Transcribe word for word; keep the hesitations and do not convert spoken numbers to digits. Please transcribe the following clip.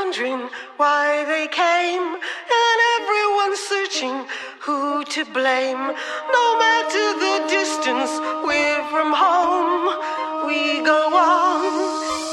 wondering why they came, and everyone's searching who to blame. No matter the distance we're from home, we go on